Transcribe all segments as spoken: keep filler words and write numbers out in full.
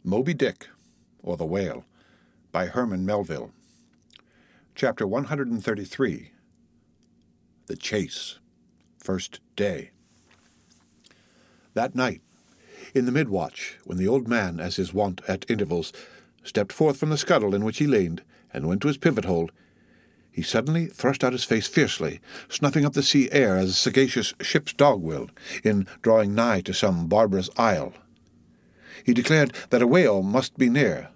Moby Dick, or the Whale, by Herman Melville. Chapter one hundred thirty-three. The Chase. First Day. That night, in the mid-watch, when the old man, as his wont at intervals, stepped forth from the scuttle in which he leaned, and went to his pivot-hole, he suddenly thrust out his face fiercely, snuffing up the sea air as a sagacious ship's dog will, in drawing nigh to some barbarous isle. He declared that a whale must be near.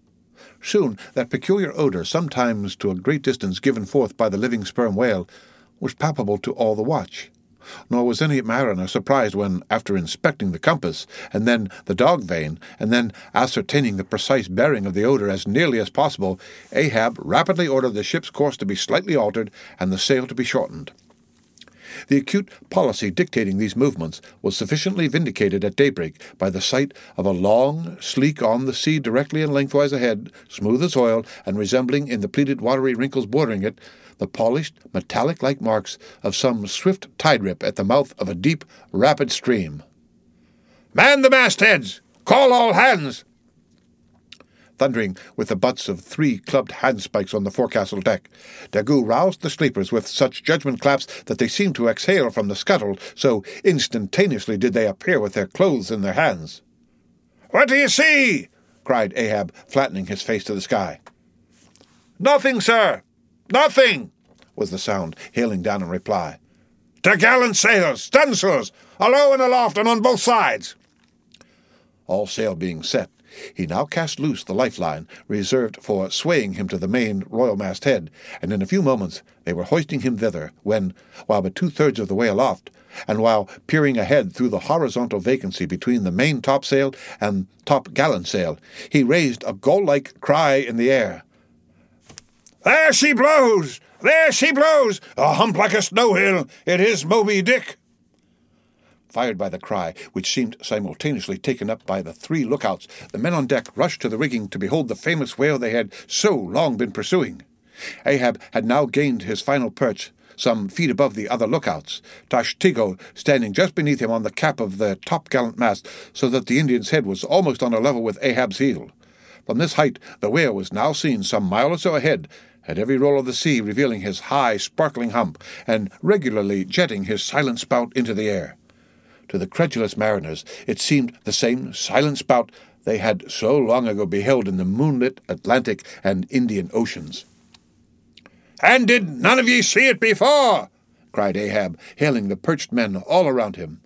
Soon that peculiar odour, sometimes to a great distance given forth by the living sperm whale, was palpable to all the watch. Nor was any mariner surprised when, after inspecting the compass, and then the dog vane, and then ascertaining the precise bearing of the odour as nearly as possible, Ahab rapidly ordered the ship's course to be slightly altered and the sail to be shortened. The acute policy dictating these movements was sufficiently vindicated at daybreak by the sight of a long, sleek on the sea directly and lengthwise ahead, smooth as oil, and resembling in the pleated watery wrinkles bordering it, the polished, metallic-like marks of some swift tide-rip at the mouth of a deep, rapid stream. "Man the mastheads! Call all hands!" Thundering with the butts of three clubbed handspikes on the forecastle deck, Daggoo roused the sleepers with such judgment claps that they seemed to exhale from the scuttle, so instantaneously did they appear with their clothes in their hands. "What do you see?" cried Ahab, flattening his face to the sky. "Nothing, sir! Nothing!" was the sound, hailing down in reply. "T'gallant sails! Stunsails! Alow and aloft and on both sides!" All sail being set, he now cast loose the lifeline, reserved for swaying him to the main royal-mast head, and in a few moments they were hoisting him thither, when, while but two-thirds of the way aloft, and while peering ahead through the horizontal vacancy between the main topsail and top-gallant-sail, he raised a gull-like cry in the air. "There she blows! There she blows! A hump like a snow-hill! It is Moby Dick!" Fired by the cry, which seemed simultaneously taken up by the three lookouts, the men on deck rushed to the rigging to behold the famous whale they had so long been pursuing. Ahab had now gained his final perch, some feet above the other lookouts, Tashtego standing just beneath him on the cap of the top-gallant mast, so that the Indian's head was almost on a level with Ahab's heel. From this height the whale was now seen some mile or so ahead, at every roll of the sea revealing his high, sparkling hump, and regularly jetting his silent spout into the air. To the credulous mariners it seemed the same silent spout they had so long ago beheld in the moonlit Atlantic and Indian Oceans. "And did none of ye see it before?" cried Ahab, hailing the perched men all around him.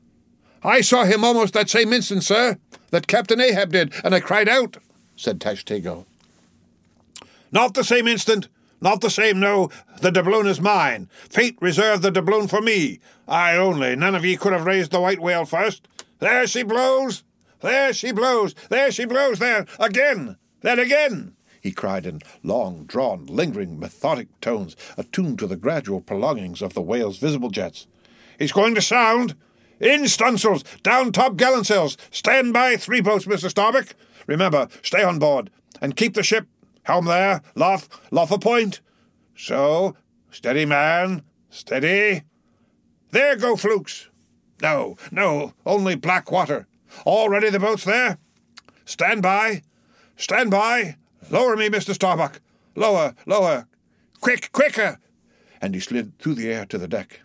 "I saw him almost that same instant, sir, that Captain Ahab did, and I cried out," said Tashtego. "Not the same instant, not the same, no. The doubloon is mine. Fate reserved the doubloon for me. I only. None of ye could have raised the white whale first. There she blows! There she blows! There she blows! There! Again! Then again!" he cried in long-drawn, lingering, methodic tones, attuned to the gradual prolongings of the whale's visible jets. "He's going to sound! In stunsails! Down top-gallant-sails! Stand by three boats, Mister Starbuck! Remember, stay on board, and keep the ship. Helm there! Luff! Luff a point! So! Steady, man! Steady! There go flukes! No, no, only black water. All ready the boats there? Stand by! Stand by! Lower me, Mister Starbuck! Lower, lower! Quick, quicker!" And he slid through the air to the deck.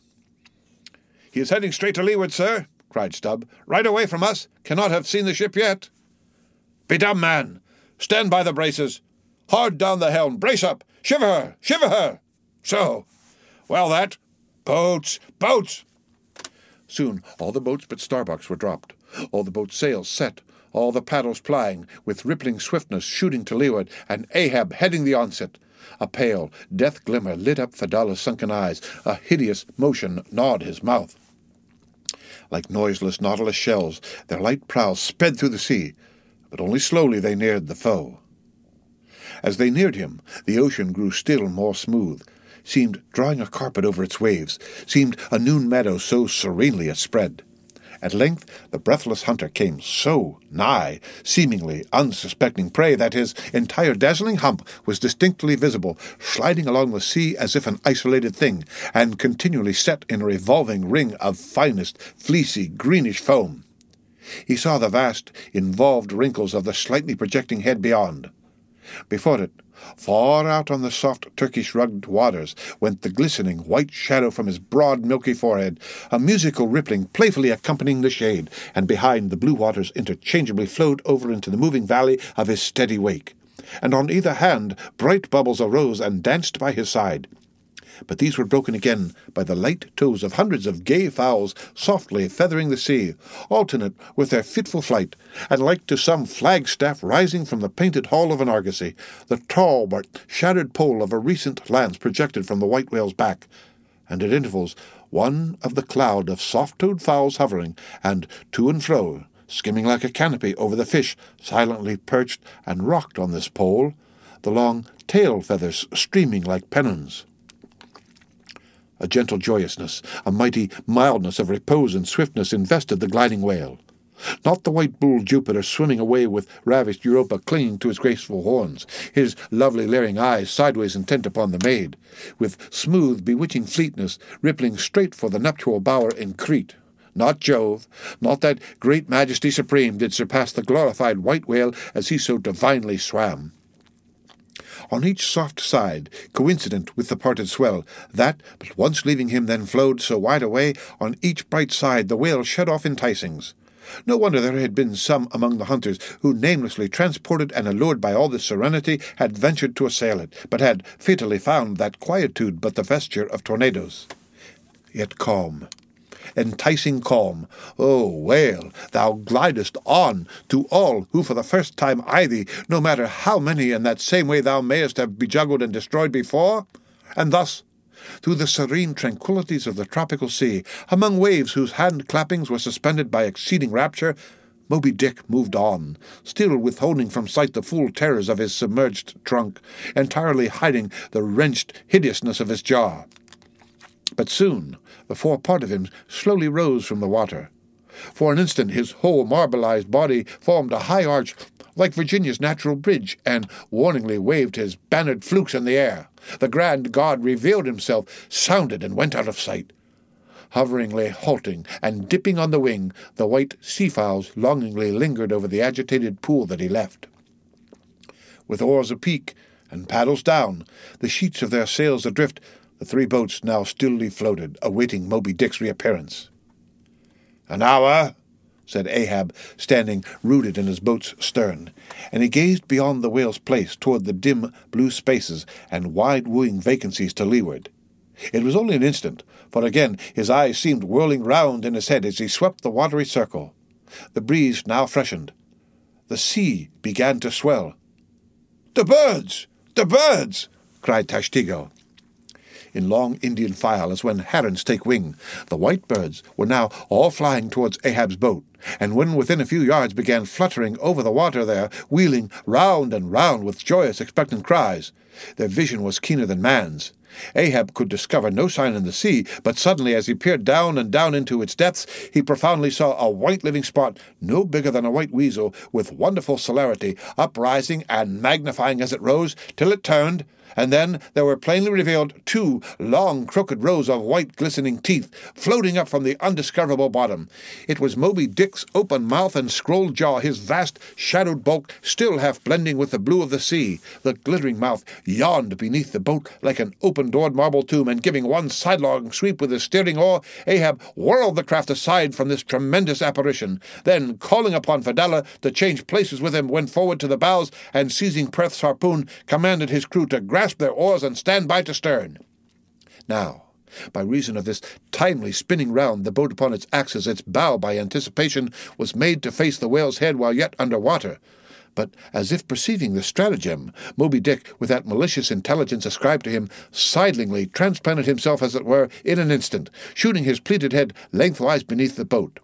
"He is heading straight to leeward, sir," cried Stubb. "Right away from us. Cannot have seen the ship yet." "Be dumb, man! Stand by the braces! Hard down the helm! Brace up! Shiver her! Shiver her! So! Well, that! Boats! Boats!" Soon all the boats but Starbuck's were dropped, all the boats' sails set, all the paddles plying, with rippling swiftness shooting to leeward, and Ahab heading the onset. A pale, death glimmer lit up Fedallah's sunken eyes, a hideous motion gnawed his mouth. Like noiseless nautilus shells, their light prows sped through the sea, but only slowly they neared the foe. As they neared him, the ocean grew still more smooth, seemed drawing a carpet over its waves, seemed a noon meadow so serenely it spread. At length the breathless hunter came so nigh, seemingly unsuspecting prey, that his entire dazzling hump was distinctly visible, sliding along the sea as if an isolated thing, and continually set in a revolving ring of finest, fleecy, greenish foam. He saw the vast, involved wrinkles of the slightly projecting head beyond. Before it, far out on the soft Turkish-rugged waters, went the glistening white shadow from his broad, milky forehead, a musical rippling playfully accompanying the shade, and behind the blue waters interchangeably flowed over into the moving valley of his steady wake. And on either hand bright bubbles arose and danced by his side. But these were broken again by the light toes of hundreds of gay fowls softly feathering the sea, alternate with their fitful flight, and like to some flagstaff rising from the painted hull of an argosy, the tall but shattered pole of a recent lance projected from the white whale's back, and at intervals one of the cloud of soft-toed fowls hovering, and to and fro, skimming like a canopy over the fish silently perched and rocked on this pole, the long tail feathers streaming like pennons. A gentle joyousness, a mighty mildness of repose and swiftness invested the gliding whale. Not the white bull Jupiter swimming away with ravished Europa clinging to his graceful horns, his lovely leering eyes sideways intent upon the maid, with smooth, bewitching fleetness rippling straight for the nuptial bower in Crete. Not Jove, not that great majesty supreme did surpass the glorified white whale as he so divinely swam. On each soft side, coincident with the parted swell, that, but once leaving him then flowed so wide away, on each bright side the whale shed off enticings. No wonder there had been some among the hunters who, namelessly transported and allured by all this serenity, had ventured to assail it, but had fatally found that quietude but the vesture of tornadoes. Yet calm, enticing calm, O whale, thou glidest on to all who for the first time eye thee, no matter how many in that same way thou mayest have bejuggled and destroyed before, and thus, through the serene tranquillities of the tropical sea, among waves whose hand-clappings were suspended by exceeding rapture, Moby Dick moved on, still withholding from sight the full terrors of his submerged trunk, entirely hiding the wrenched hideousness of his jaw. But soon the fore part of him slowly rose from the water. For an instant his whole marbleized body formed a high arch like Virginia's natural bridge, and warningly waved his bannered flukes in the air. The grand god revealed himself, sounded, and went out of sight. Hoveringly halting and dipping on the wing, the white sea-fowls longingly lingered over the agitated pool that he left. With oars apeak and paddles down, the sheets of their sails adrift, the three boats now stilly floated, awaiting Moby Dick's reappearance. "An hour," said Ahab, standing rooted in his boat's stern, and he gazed beyond the whale's place toward the dim blue spaces and wide-wooing vacancies to leeward. It was only an instant, for again his eyes seemed whirling round in his head as he swept the watery circle. The breeze now freshened. The sea began to swell. "The birds! The birds!" cried Tashtego. In long Indian file, as when herons take wing, the white birds were now all flying towards Ahab's boat, and when within a few yards began fluttering over the water there, wheeling round and round with joyous expectant cries. Their vision was keener than man's. Ahab could discover no sign in the sea, but suddenly as he peered down and down into its depths, he profoundly saw a white living spot, no bigger than a white weasel, with wonderful celerity, uprising and magnifying as it rose, till it turned, and then there were plainly revealed two long crooked rows of white glistening teeth floating up from the undiscoverable bottom. It was Moby Dick's open mouth and scrolled jaw, his vast shadowed bulk still half blending with the blue of the sea. The glittering mouth yawned beneath the boat like an open-doored marble tomb, and giving one sidelong sweep with his steering oar, Ahab whirled the craft aside from this tremendous apparition. Then, calling upon Fedallah to change places with him, went forward to the bows, and seizing Perth's harpoon, commanded his crew to grasp their oars and stand by to stern. Now, by reason of this timely spinning round the boat upon its axis, its bow, by anticipation, was made to face the whale's head while yet under water. But, as if perceiving the stratagem, Moby Dick, with that malicious intelligence ascribed to him, sidlingly transplanted himself, as it were, in an instant, shooting his pleated head lengthwise beneath the boat.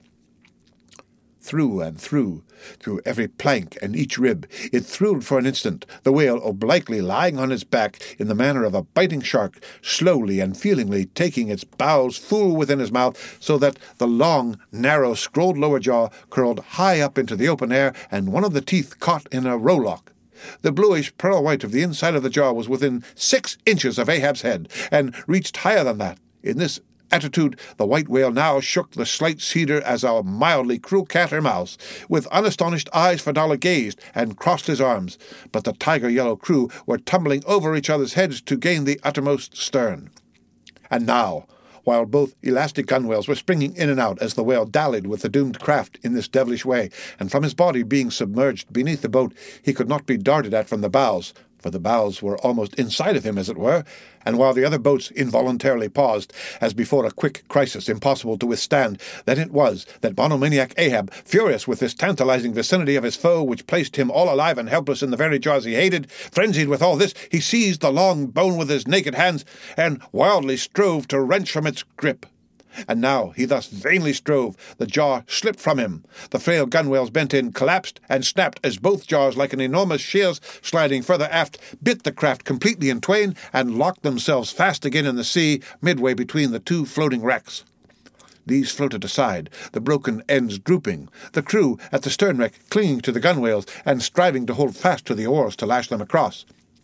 Through and through, through every plank and each rib, it thrilled for an instant, the whale obliquely lying on its back in the manner of a biting shark, slowly and feelingly taking its bows full within his mouth, so that the long, narrow, scrolled lower jaw curled high up into the open air, and one of the teeth caught in a rowlock. The bluish pearl white of the inside of the jaw was within six inches of Ahab's head, and reached higher than that. In this attitude, the white whale now shook the slight cedar as a mildly cruel cat or mouse. With unastonished eyes Fedallah gazed and crossed his arms, but the tiger-yellow crew were tumbling over each other's heads to gain the uttermost stern. And now, while both elastic gunwales were springing in and out as the whale dallied with the doomed craft in this devilish way, and from his body being submerged beneath the boat he could not be darted at from the bows, for the bows were almost inside of him, as it were, and while the other boats involuntarily paused, as before a quick crisis impossible to withstand, then it was that monomaniac Ahab, furious with this tantalizing vicinity of his foe, which placed him all alive and helpless in the very jaws he hated, frenzied with all this, he seized the long bone with his naked hands, and wildly strove to wrench from its grip. And now he thus vainly strove, the jaw slipped from him. The frail gunwales bent in, collapsed, and snapped as both jaws, like an enormous shears sliding further aft, bit the craft completely in twain and locked themselves fast again in the sea, midway between the two floating wrecks. These floated aside, the broken ends drooping, the crew at the stern-wreck clinging to the gunwales and striving to hold fast to the oars to lash them across.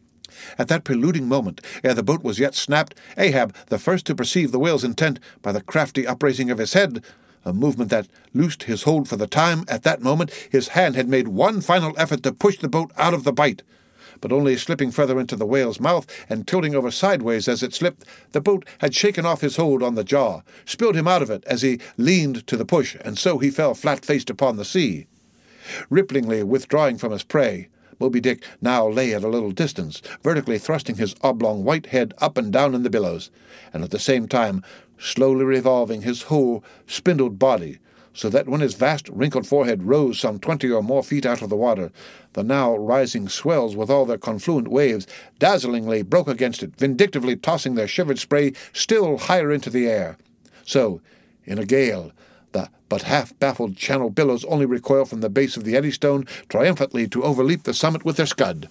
At that preluding moment, ere the boat was yet snapped, Ahab, the first to perceive the whale's intent by the crafty upraising of his head, a movement that loosed his hold for the time, at that moment his hand had made one final effort to push the boat out of the bight. But only slipping further into the whale's mouth and tilting over sideways as it slipped, the boat had shaken off his hold on the jaw, spilled him out of it as he leaned to the push, and so he fell flat-faced upon the sea. Ripplingly withdrawing from his prey, Moby Dick now lay at a little distance, vertically thrusting his oblong white head up and down in the billows, and at the same time slowly revolving his whole spindled body, so that when his vast wrinkled forehead rose some twenty or more feet out of the water, the now rising swells with all their confluent waves dazzlingly broke against it, vindictively tossing their shivered spray still higher into the air. So, in a gale, the but half-baffled Channel billows only recoil from the base of the Eddystone triumphantly to overleap the summit with their scud.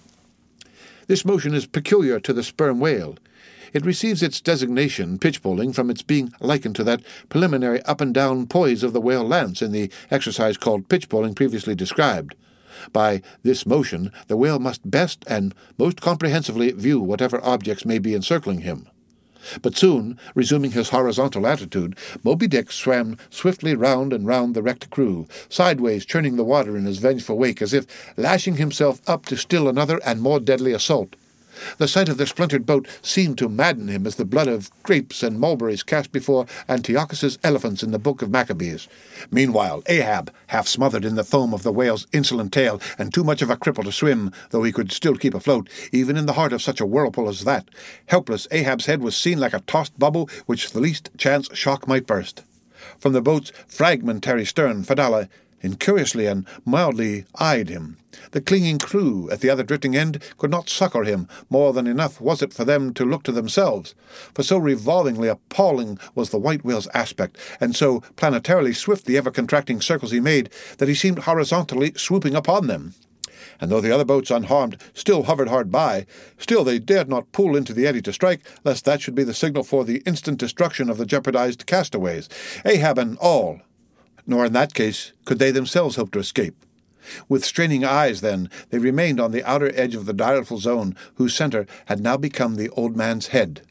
This motion is peculiar to the sperm whale. It receives its designation, pitchpoling, from its being likened to that preliminary up-and-down poise of the whale lance in the exercise called pitchpoling previously described. By this motion, the whale must best and most comprehensively view whatever objects may be encircling him. But soon, resuming his horizontal attitude, Moby Dick swam swiftly round and round the wrecked crew, sideways churning the water in his vengeful wake, as if lashing himself up to still another and more deadly assault. The sight of the splintered boat seemed to madden him as the blood of grapes and mulberries cast before Antiochus's elephants in the Book of Maccabees. Meanwhile, Ahab, half smothered in the foam of the whale's insolent tail, and too much of a cripple to swim, though he could still keep afloat, even in the heart of such a whirlpool as that, helpless, Ahab's head was seen like a tossed bubble which the least chance shock might burst. From the boat's fragmentary stern, Fedallah incuriously and mildly eyed him. The clinging crew at the other drifting end could not succour him, more than enough was it for them to look to themselves, for so revolvingly appalling was the white whale's aspect, and so planetarily swift the ever-contracting circles he made, that he seemed horizontally swooping upon them. And though the other boats, unharmed, still hovered hard by, still they dared not pull into the eddy to strike, lest that should be the signal for the instant destruction of the jeopardized castaways, Ahab and all. Nor in that case could they themselves hope to escape. With straining eyes, then, they remained on the outer edge of the direful zone, whose centre had now become the old man's head.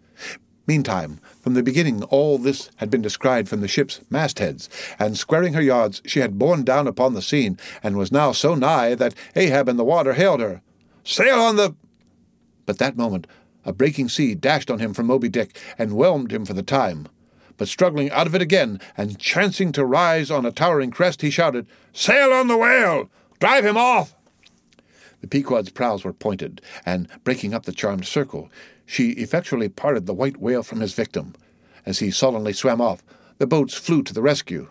Meantime, from the beginning all this had been descried from the ship's mastheads, and squaring her yards she had borne down upon the scene, and was now so nigh that Ahab in the water hailed her. "Sail on the—" But that moment a breaking sea dashed on him from Moby Dick, and whelmed him for the time. But struggling out of it again, and chancing to rise on a towering crest, he shouted, "Sail on the whale! Drive him off!" The Pequod's prows were pointed, and, breaking up the charmed circle, she effectually parted the white whale from his victim. As he sullenly swam off, the boats flew to the rescue.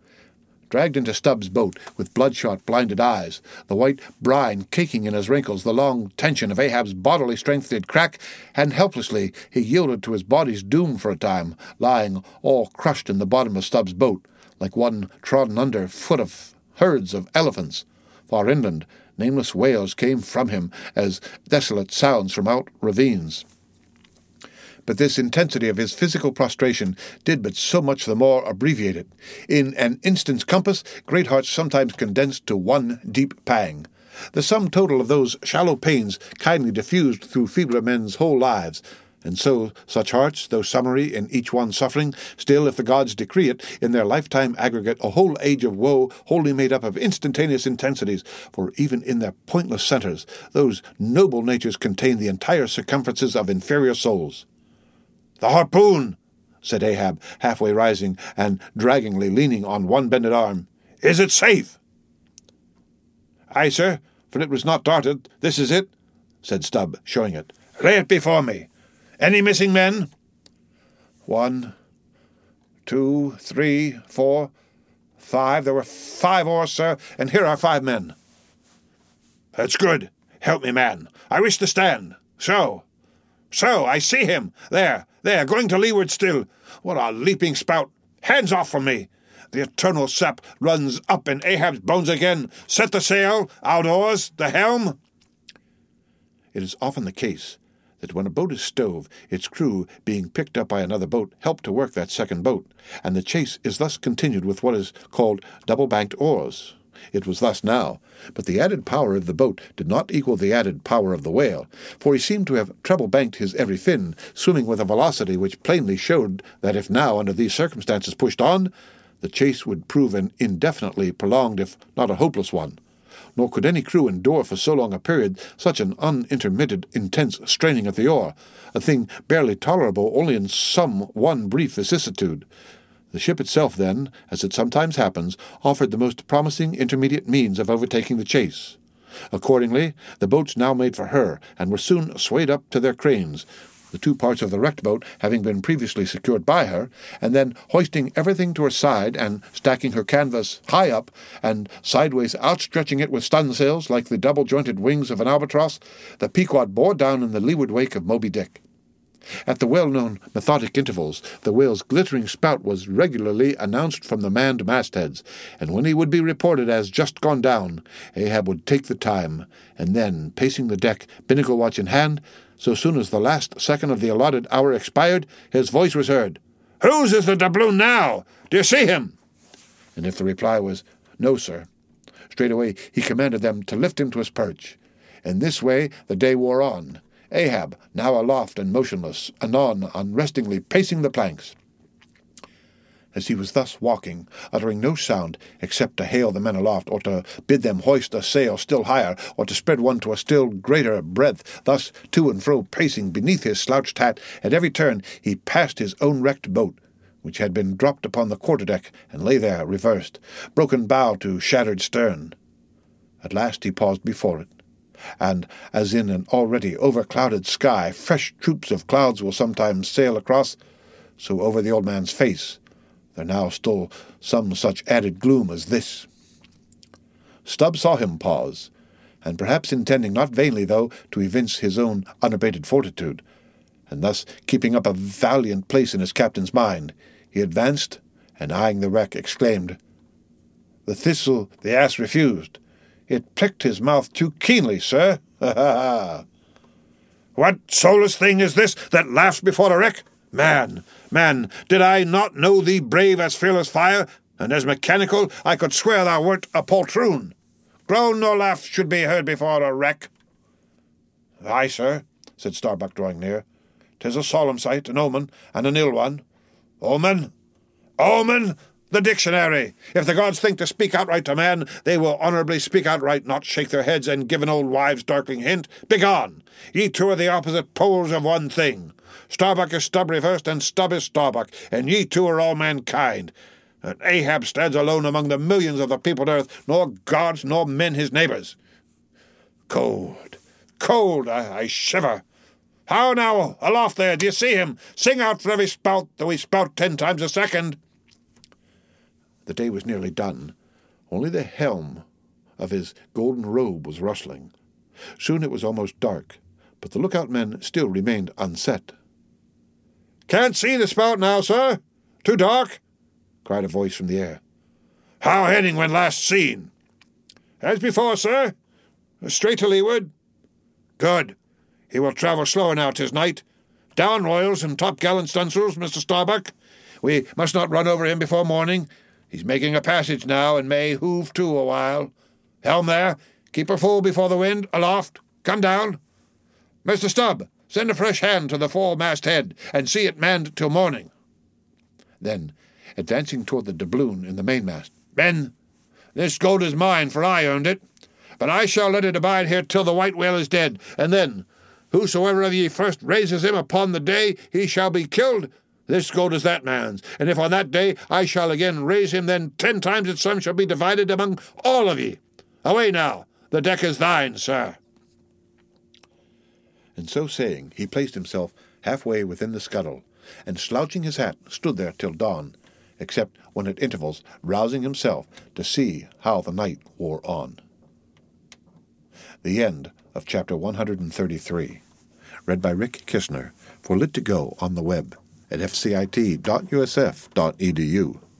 Dragged into Stubbs' boat, with bloodshot, blinded eyes, the white brine caking in his wrinkles, the long tension of Ahab's bodily strength did crack, and helplessly he yielded to his body's doom for a time, lying all crushed in the bottom of Stubbs' boat, like one trodden under foot of herds of elephants. Far inland, nameless wails came from him as desolate sounds from out ravines. But this intensity of his physical prostration did but so much the more abbreviate it. In an instant's compass, great hearts sometimes condensed to one deep pang. The sum total of those shallow pains kindly diffused through feebler men's whole lives, And so such hearts, though summary in each one suffering, still, if the gods decree it, in their lifetime aggregate, a whole age of woe wholly made up of instantaneous intensities, for even in their pointless centres, those noble natures contain the entire circumferences of inferior souls. "The harpoon!" said Ahab, halfway rising and draggingly leaning on one bended arm. "Is it safe?" "Aye, sir, for it was not darted. This is it," said Stubb, showing it. "Lay it before me. Any missing men?" One, two, three, four, five. There were five oars, sir, and here are five men. "That's good. Help me, man. I wish to stand. So. So, I see him. There, there, going to leeward still. What a leaping spout. Hands off from me. The eternal sap runs up in Ahab's bones again. Set the sail, out oars, the helm." It is often the case that when a boat is stove, its crew, being picked up by another boat, help to work that second boat, and the chase is thus continued with what is called double-banked oars. It was thus now, but the added power of the boat did not equal the added power of the whale, for he seemed to have treble-banked his every fin, swimming with a velocity which plainly showed that if now, under these circumstances, pushed on, the chase would prove an indefinitely prolonged, if not a hopeless one. Nor could any crew endure for so long a period such an unintermitted, intense straining at the oar, a thing barely tolerable only in some one brief vicissitude. The ship itself, then, as it sometimes happens, offered the most promising intermediate means of overtaking the chase. Accordingly, the boats now made for her, and were soon swayed up to their cranes, the two parts of the wrecked boat having been previously secured by her, and then hoisting everything to her side, and stacking her canvas high up, and sideways outstretching it with stunsails like the double-jointed wings of an albatross, the Pequod bore down in the leeward wake of Moby Dick. At the well-known methodic intervals, the whale's glittering spout was regularly announced from the manned mastheads, and when he would be reported as just gone down, Ahab would take the time, and then, pacing the deck, binnacle watch in hand, so soon as the last second of the allotted hour expired, his voice was heard. "Whose is the doubloon now? Do you see him?" And if the reply was, "No, sir," straightway he commanded them to lift him to his perch. In this way the day wore on, Ahab now aloft and motionless, anon unrestingly pacing the planks. As he was thus walking, uttering no sound except to hail the men aloft, or to bid them hoist a sail still higher, or to spread one to a still greater breadth, thus to and fro pacing beneath his slouched hat, at every turn he passed his own wrecked boat, which had been dropped upon the quarter-deck and lay there reversed, broken bow to shattered stern. At last he paused before it, and, as in an already overclouded sky fresh troops of clouds will sometimes sail across, so over the old man's face there now stole some such added gloom as this. Stubb saw him pause, and perhaps intending not vainly, though, to evince his own unabated fortitude, and thus keeping up a valiant place in his captain's mind, he advanced, and eyeing the wreck, exclaimed, "The thistle the ass refused. It pricked his mouth too keenly, sir. Ha ha ha! What soulless thing is this that laughs before a wreck? Man, man, did I not know thee brave as fearless fire, and as mechanical, I could swear thou wert a poltroon. Groan nor laugh should be heard before a wreck." "Aye, sir," said Starbuck, drawing near. "'Tis a solemn sight, an omen, and an ill one." "Omen? Omen? The dictionary! If the gods think to speak outright to man, they will honourably speak outright, not shake their heads and give an old wives' darkling hint. Begone! Ye two are the opposite poles of one thing. Starbuck is Stubb reversed, and Stubb is Starbuck, and ye two are all mankind. And Ahab stands alone among the millions of the peopled earth, nor gods nor men his neighbours. Cold, cold, I, I shiver. How now, aloft there, do you see him? Sing out for every spout, though he spout ten times a second." The day was nearly done. Only the helm of his golden robe was rustling. Soon it was almost dark, but the lookout men still remained unset. "Can't see the spout now, sir. Too dark?" cried a voice from the air. "How heading when last seen?" "As before, sir. Straight to leeward." "Good. He will travel slower now 'tis night. Down royals and top-gallant stunsails, Mister Starbuck. We must not run over him before morning. He's making a passage now, and may hoove to a while. Helm there. Keep her full before the wind. Aloft. Come down. Mister Stubb, send a fresh hand to the foremast head, and see it manned till morning." Then, advancing toward the doubloon in the mainmast, "Men, this gold is mine, for I earned it. But I shall let it abide here till the white whale is dead, and then, whosoever of ye first raises him upon the day he shall be killed. This gold is that man's, and if on that day I shall again raise him, then ten times its sum shall be divided among all of ye. Away now, the deck is thine, sir." And so saying, he placed himself halfway within the scuttle, and slouching his hat, stood there till dawn, except when at intervals rousing himself to see how the night wore on. The end of chapter one hundred thirty-three. Read by Rick Kishner for Lit to Go on the web at f c i t dot u s f dot e d u.